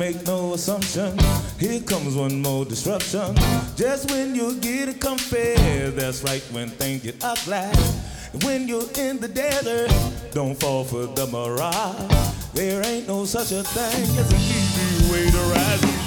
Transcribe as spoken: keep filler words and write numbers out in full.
make no assumption. Here comes one more disruption. Just when you get it comfy, that's right when things get ugly. And when you're in the desert, don't fall for the mirage. There ain't no such a thing as an easy way to rise.